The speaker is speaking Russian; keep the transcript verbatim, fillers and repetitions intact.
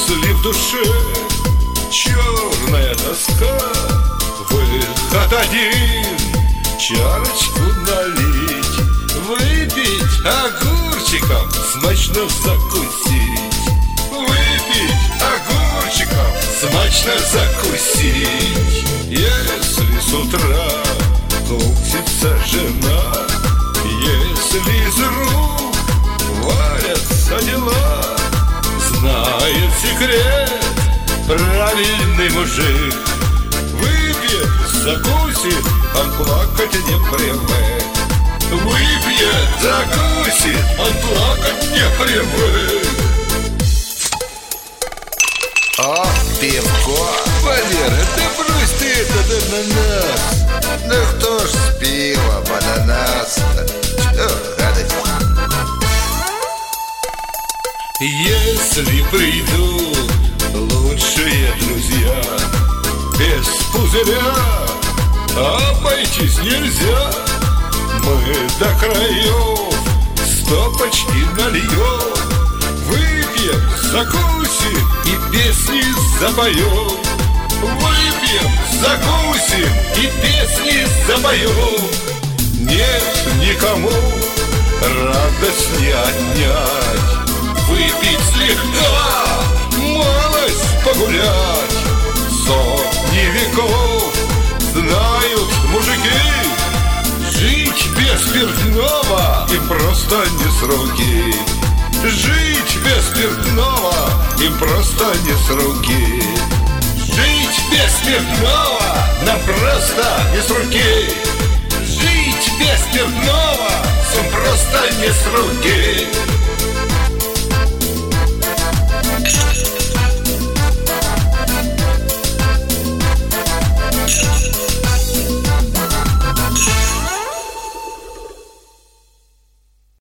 Если в душе черная тоска, выход один — чарочку налить, выпить огурчиком, смачно закусить. Выпить огурчиком, смачно закусить. Если с утра кутится жена, если из рук валятся дела, знает секрет правильный мужик. Выпьет, закусит, он плакать не привык. Выпьет, закусит, он плакать не привык. О, пивко! Валера, да брось ты это да на нас. Да кто ж с пива ананас-то? Что гадость? Если придут лучшие друзья, без пузыря обойтись нельзя. Мы до краев стопочки нальем, выпьем, закусим и песни запоем. Выпьем, закусим и песни запоем. Нет никому радость не отнять. Выпить слегка, малость погулять. Сотни веков знают мужики, жить без спиртного им просто не с руки. Жить без спиртного им просто не с руки. Жить без спиртного нам просто не с руки. Жить без спиртного им просто не с руки.